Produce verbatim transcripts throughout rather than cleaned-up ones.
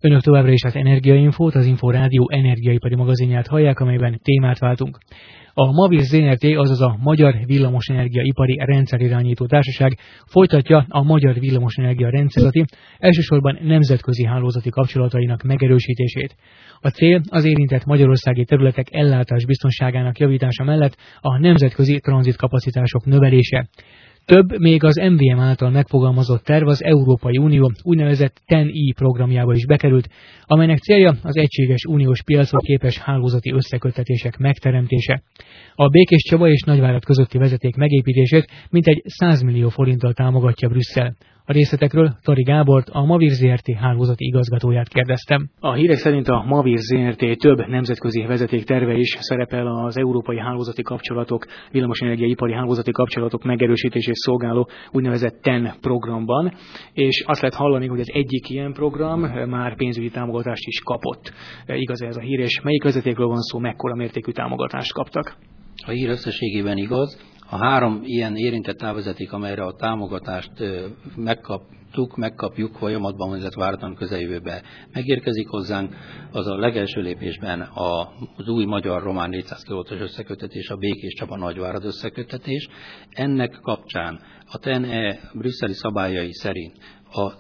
Önök továbbra is az Energiainfót, az Info Rádió energiaipari magazinját hallják, amelyben témát váltunk. A Maviz zé er té, azaz a Magyar Villamosenergia-ipari Rendszerirányító Társaság folytatja a magyar villamosenergia rendszerzeti, elsősorban nemzetközi hálózati kapcsolatainak megerősítését. A cél az érintett magyarországi területek ellátás biztonságának javítása mellett a nemzetközi tranzitkapacitások növelése. Több még az em vé em által megfogalmazott terv az Európai Unió úgynevezett ten i programjába is bekerült, amelynek célja az egységes uniós piacra képes hálózati összeköttetések megteremtése. A Békés Csaba és Nagyvárad közötti vezeték megépítését mintegy száz millió forinttal támogatja Brüsszel. A részletekről Tari Gábort, a Maviz zé er té hálózati igazgatóját kérdeztem. A hírek szerint a Maviz zé er té több nemzetközi vezeték terve is szerepel az európai hálózati kapcsolatok, villamosenergia-ipari hálózati kapcsolatok megerősítését szolgáló úgynevezett ten programban, és azt lehet hallani, hogy az egyik ilyen program már pénzügyi támogatást is kapott. Igaz ez a hír, és melyik vezetékről van szó, mekkora mértékű támogatást kaptak? A hír összességében igaz. A három ilyen érintett távvezeték, amelyre a támogatást megkaptuk, megkapjuk folyamatban, illetve várhatóan közeljövőben megérkezik hozzánk, az a legelső lépésben az új magyar-román négyszáz kilovoltos összeköttetés, a Békés Csaba Nagyvárad összeköttetés. Ennek kapcsán a ten e brüsszeli szabályai szerint a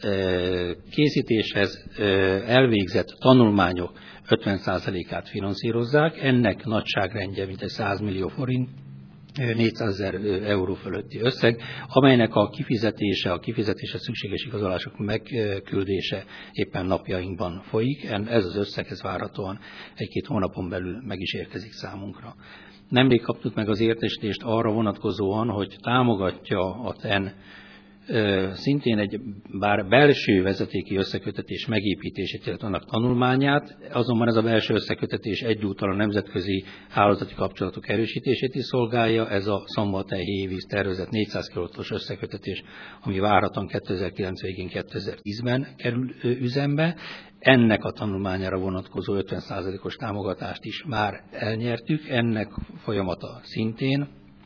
készítéshez elvégzett tanulmányok ötven százalékát finanszírozzák, ennek nagyságrendje mintegy száz millió forint, négyszázezer euró fölötti összeg, amelynek a kifizetése, a kifizetése szükséges igazolások megküldése éppen napjainkban folyik. Ez az összeg, ez várhatóan egy-két hónapon belül meg is érkezik számunkra. Nemrég kaptuk meg az értesítést arra vonatkozóan, hogy támogatja a ten szintén egy bár belső vezetéki összekötetés megépítését, illetve annak tanulmányát, azonban ez a belső összekötetés egyúttal a nemzetközi hálózati kapcsolatok erősítését is szolgálja. Ez a Szombathely-Hévíz tervezett négyszáz kilovoltos összekötetés, ami várhatóan kétezer-kilenc végén kétezer-tízben kerül üzembe. Ennek a tanulmányára vonatkozó ötven százalékos támogatást is már elnyertük, ennek folyamata szintén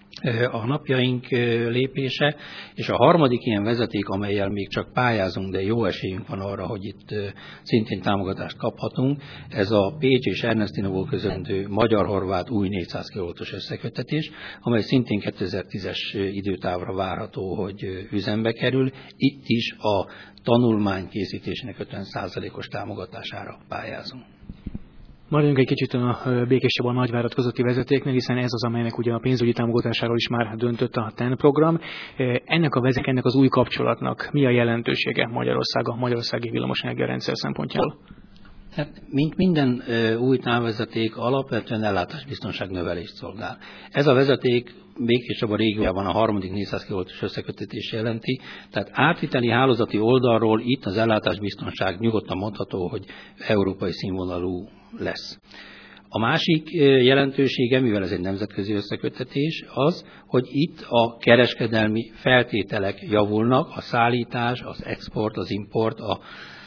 a napjaink lépése, és a harmadik ilyen vezeték, amellyel még csak pályázunk, de jó esélyünk van arra, hogy itt szintén támogatást kaphatunk, ez a Pécs és Ernestinovo közöttő magyar-horvát új négyszáz kilovoltos összeköttetés, amely szintén kétezer-tízes időtávra várható, hogy üzembe kerül. Itt is a tanulmány készítésének ötven százalékos támogatására pályázunk. Maradjunk egy kicsit a Békés Csaba Nagyvárad közötti vezetéknél, hiszen ez az, amelynek ugye a pénzügyi támogatásáról is már döntött a ten program. Ennek a vezeték, ennek az új kapcsolatnak mi a jelentősége Magyarország, a magyarországi villamosenergia rendszer szempontjából? Hát, mint minden új távvezeték, alapvetően ellátásbiztonság növelést szolgál. Ez a vezeték Békés Csaba régiójában a harmadik négyszáz kilovoltos összekötetés jelenti, tehát átviteli hálózati oldalról itt az ellátásbiztonság nyugodtan mondható, hogy európai színvonalú lesz. A másik jelentősége, mivel ez egy nemzetközi összeköttetés, az, hogy itt a kereskedelmi feltételek javulnak, a szállítás, az export, az import, a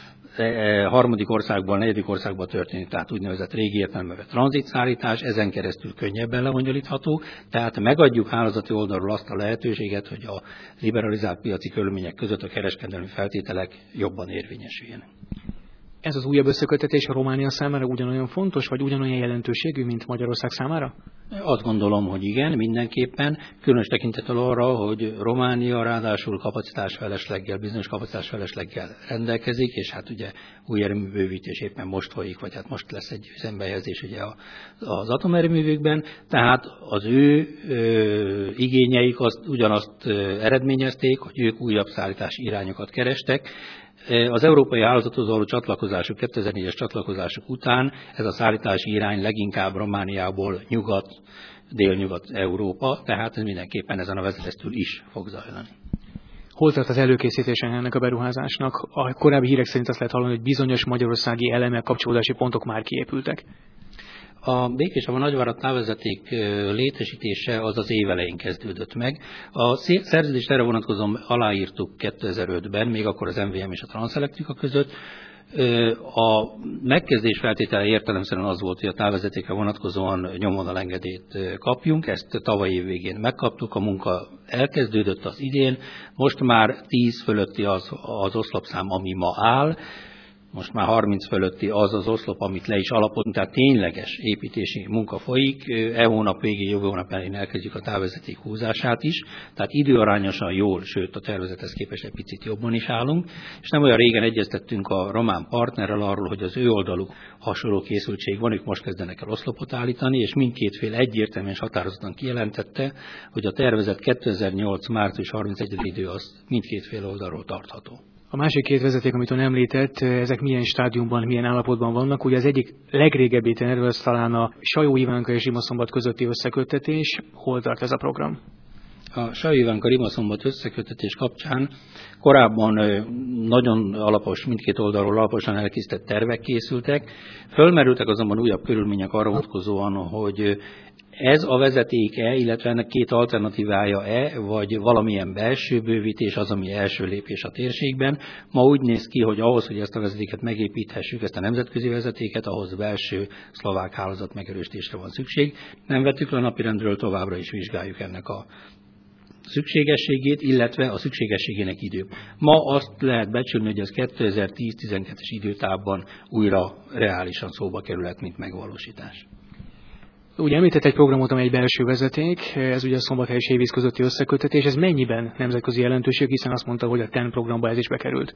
harmadik országból, negyedik országból történik, tehát úgynevezett régi értelemben tranzitszállítás, ezen keresztül könnyebben lebonyolítható, tehát megadjuk hálózati oldalról azt a lehetőséget, hogy a liberalizált piaci körülmények között a kereskedelmi feltételek jobban érvényesüljenek. Ez az újabb összeköttetés a Románia számára ugyanolyan fontos, vagy ugyanolyan jelentőségű, mint Magyarország számára? Azt gondolom, hogy igen, mindenképpen, különös tekintettel arra, hogy Románia ráadásul kapacitásfelesleggel, bizonyos kapacitásfelesleggel rendelkezik, és hát ugye új erőműbővítés éppen most folyik, vagy hát most lesz egy üzembehelyezés ugye az atomerőművükben, tehát az ő ö, igényeik azt, ugyanazt ö, eredményezték, hogy ők újabb szállítási irányokat kerestek. Az európai hálózathoz való csatlakozásuk, kétezer-négyes csatlakozásuk után ez a szállítási irány leginkább Romániából nyugat, délnyugat-Európa, tehát ez mindenképpen ezen a vezetesztől is fog zajlani. Hol tart az előkészítésen ennek a beruházásnak? A korábbi hírek szerint azt lehet hallani, hogy bizonyos magyarországi elemek, kapcsolódási pontok már kiépültek. A Békés Csaba Nagyvárad távvezeték létesítése az az év elején kezdődött meg. A szerződést erre vonatkozóan aláírtuk kétezer-ötben, még akkor az em vé em és a Transelektrika között. A megkezdés feltétele értelemszerűen az volt, hogy a távvezetékre vonatkozóan nyomvonalengedélyt kapjunk. Ezt tavaly év végén megkaptuk, a munka elkezdődött az idén. Most már tíz fölötti az, az oszlopszám, ami ma áll. most már harminc fölötti az az oszlop, amit le is alapozunk, tehát tényleges építési munka folyik. E hónap végén, jövő hónap elején elkezdjük a távvezeték húzását is, tehát időarányosan jól, sőt a tervezethez képest egy picit jobban is állunk, és nem olyan régen egyeztettünk a román partnerrel arról, hogy az ő oldaluk hasonló készültség van, ők most kezdenek el oszlopot állítani, és mindkét fél egyértelműen és határozottan kijelentette, hogy a tervezet kétezer-nyolc. március harmincegyedike idő az mindkét fél oldalról tartható. A másik két vezeték, amit ön említett, ezek milyen stádiumban, milyen állapotban vannak? Ugye az egyik legrégebbi terv, az talán a Sajó-Ivánka és Rimaszombat közötti összeköttetés. Hol tart ez a program? A Sajó-Ivánka-Rimaszombat összeköttetés kapcsán korábban nagyon alapos, mindkét oldalról alaposan elkészített tervek készültek. Fölmerültek azonban újabb körülmények arra vonatkozóan, hogy ez a vezeték-e, illetve ennek két alternatívája-e, vagy valamilyen belső bővítés az, ami első lépés a térségben. Ma úgy néz ki, hogy ahhoz, hogy ezt a vezetéket megépíthessük, ezt a nemzetközi vezetéket, ahhoz belső szlovák hálózat megerősítésre van szükség. Nem vettük le a napirendről, továbbra is vizsgáljuk ennek a szükségességét, illetve a szükségességének idő. Ma azt lehet becsülni, hogy az kétezer-tíz-tizenkettes időtávban újra reálisan szóba kerülhet, mint megvalósítás. Ugye említett egy programot, amely egy belső vezeték, ez ugye a Szombathely és Hévíz közötti összeköttetés, ez mennyiben nemzetközi jelentőség, hiszen azt mondta, hogy a té e en programba ez is bekerült.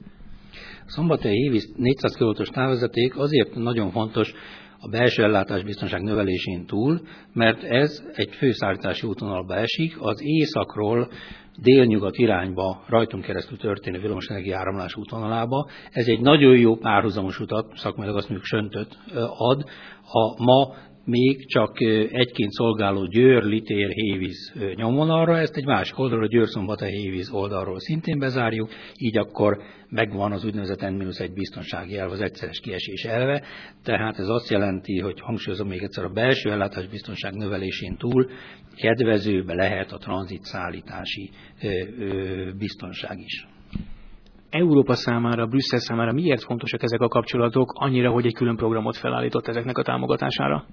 A Szombathely-Hévíz négyszáz kilovoltos távvezeték azért nagyon fontos a belső ellátásbiztonság növelésén túl, mert ez egy főszállítási útvonalba esik, az északról délnyugat irányba rajtunk keresztül történő villamosenergia áramlás útvonalába. Ez egy nagyon jó párhuzamos utat, szakmailag azt mondjuk söntöt ad, a ma még csak egyként szolgáló Győr, Litér, Hévíz nyomvonalra, ezt egy másik oldalról, Győr-Szombathely, Hévíz oldalról szintén bezárjuk, így akkor megvan az úgynevezett en mínusz egy biztonsági elv, az egyszeres kiesés elve, tehát ez azt jelenti, hogy hangsúlyozom még egyszer, a belső ellátás biztonság növelésén túl kedvezőbb lehet a tranzit szállítási biztonság is. Európa számára, Brüsszel számára miért fontosak ezek a kapcsolatok annyira, hogy egy külön programot felállított ezeknek a támogatására?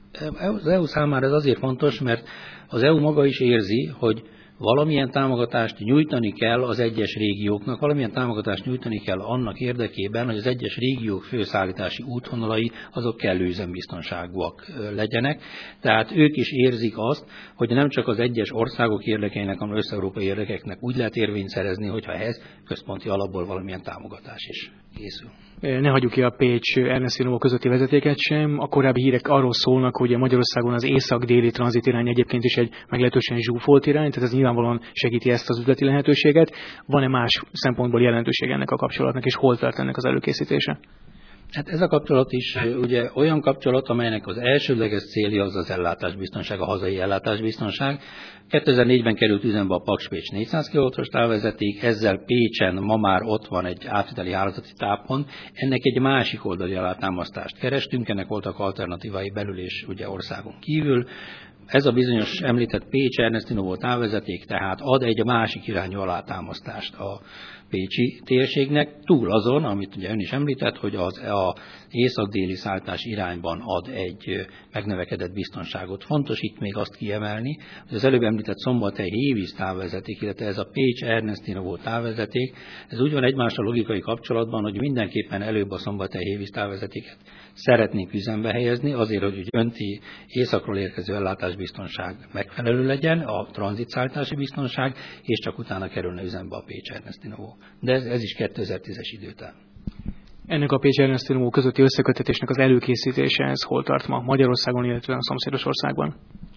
Az é u számára ez azért fontos, mert az é u maga is érzi, hogy valamilyen támogatást nyújtani kell az egyes régióknak, valamilyen támogatást nyújtani kell annak érdekében, hogy az egyes régiók főszállítási útvonalai azok kellő üzembiztonságúak legyenek. Tehát ők is érzik azt, hogy nem csak az egyes országok érdekeinek, hanem összeurópai érdekeknek úgy lehet érvényt szerezni, hogyha ehhez központi alapból valamilyen támogatás is készül. Ne hagyjuk ki a Pécs-Ernest közötti vezetéket sem. A korábbi hírek arról szólnak, hogy Magyarországon az észak-déli tranzit irány egyébként is egy meglehetősen zsúfolt irány, tehát ez nyilvánvalóan segíti ezt az üzleti lehetőséget. Van-e más szempontból jelentőség ennek a kapcsolatnak, és hol tart ennek az előkészítése? Hát ez a kapcsolat is ugye olyan kapcsolat, amelynek az elsődleges célja az az ellátásbiztonság, a hazai ellátásbiztonság. kétezer-négyben került üzembe a Paks-Pécs négyszáz kilovoltos távvezeték, ezzel Pécsen ma már ott van egy átviteli hálózati táppont. Ennek egy másik oldali alátámasztást kerestünk, ennek voltak alternatívái belül és ugye országon kívül. Ez a bizonyos említett Pécs-Ernest távvezeték tehát ad egy másik irányú alátámasztást a pécsi térségnek, túl azon, amit ugye ön is említett, hogy az a észak-déli szállítás irányban ad egy megnövekedett biztonságot. Fontos itt még azt kiemelni, hogy az előbb említett Szombathely-Hévíz távvezeték, illetve ez a Pécs-Ernest távvezeték, ez úgy van egymással logikai kapcsolatban, hogy mindenképpen előbb a Szombathely-Hévíz távvezetéket szeretnénk üzembe helyezni, azért, hogy önti északról érkező ellátásbiztonság megfelelő legyen, a tranzitszállítási biztonság, és csak utána kerülne üzembe a Pécs-Ernest. De ez, ez is kétezer-tízes időtáv. Ennek a Pécs-Ernest közötti összeköttetésnek az előkészítése, ez hol tart ma Magyarországon, illetve a szomszédos országban?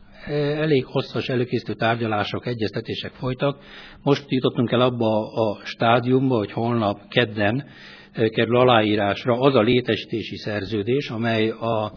Elég hosszas előkészítő tárgyalások, egyeztetések folytak. Most jutottunk el abba a stádiumba, hogy holnap kedden kerül aláírásra az a létesítési szerződés, amely a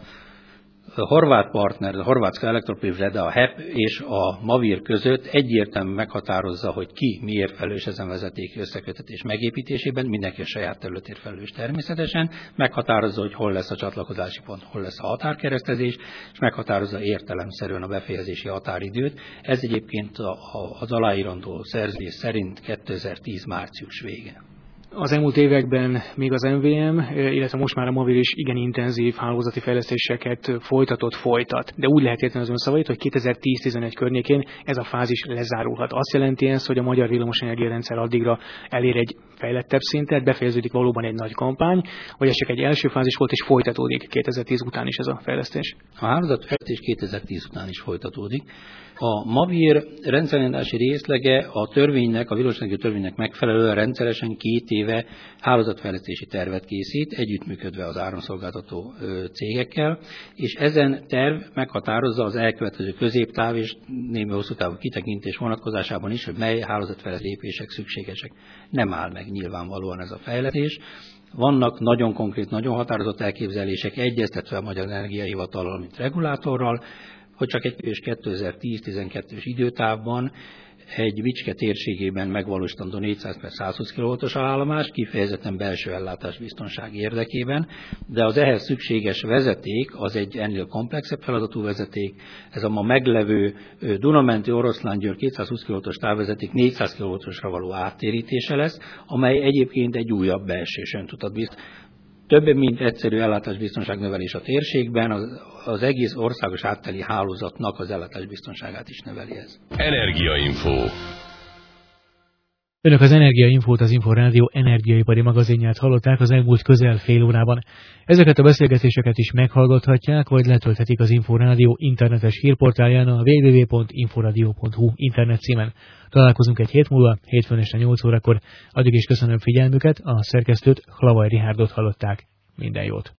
a horvát partner, a Horvátska Elektroprivreda, a há e pé és a Mavir között egyértelműen meghatározza, hogy ki miért felelős ezen vezetéki összeköttetés megépítésében, mindenki a saját területért felelős természetesen, meghatározza, hogy hol lesz a csatlakozási pont, hol lesz a határkeresztezés, és meghatározza értelemszerűen a befejezési határidőt. Ez egyébként az aláírandó szerződés szerint kétezer-tíz március vége. Az elmúlt években még az em vé em, illetve most már a Mavir is igen intenzív hálózati fejlesztéseket folytatott, folytat. De úgy lehet érteni az ön szavait, hogy kétezer-tíz-tizenegy környékén ez a fázis lezárulhat. Azt jelenti ez, hogy a magyar villamosenergia rendszer addigra elér egy fejlettebb szintet, befejeződik valóban egy nagy kampány, vagy ez csak egy első fázis volt, és folytatódik kétezer-tíz után is ez a fejlesztés? A hálózatfejlesztés kétezer-tíz után is folytatódik. A Mavir rendszerellátási részlege a törvénynek, a villamosenergia törvénynek megfelelően rendszeresen két éve hálózatfejlesztési tervet készít, együttműködve az áramszolgáltató cégekkel, és ezen terv meghatározza az elkövetkező középtáv és némi hosszú távú kitekintés vonatkozásában is, hogy mely hálózatfejlesztési lépések szükségesek. Nem áll meg nyilvánvalóan ez a fejlesztés. Vannak nagyon konkrét, nagyon határozott elképzelések, egyeztetve a Magyar Energiahivatallal, mint regulátorral, hogy csak egy és kétezer-tíz-tizenkettős időtávban egy Bicske térségében megvalósítandó négyszáz per százhúsz kilovoltos állomás, kifejezetten belső ellátásbiztonság érdekében, de az ehhez szükséges vezeték az egy ennél komplexebb feladatú vezeték. Ez a ma meglevő Dunamenti Oroszlángyőr kétszázhúsz kilovoltos távvezeték négyszáz kilovoltosra való áttérítése lesz, amely egyébként egy újabb belső söntutat biztosít. Több mint egyszerű ellátásbiztonság növelés a térségben, az, az egész országos átteli hálózatnak az ellátásbiztonságát is növeli ez. Energiainfo. Önök az Energiainfót, az Inforádió energiaipari magazinját hallották az elmúlt közel fél órában. Ezeket a beszélgetéseket is meghallgathatják, vagy letölthetik az Inforádió internetes hírportálján a double-u double-u double-u pont inforadio pont hu internet címen. Találkozunk egy hét múlva, hétfőn este nyolc órakor. Addig is köszönöm figyelmüket, a szerkesztőt, Hlavaj Rihárdot hallották. Minden jót!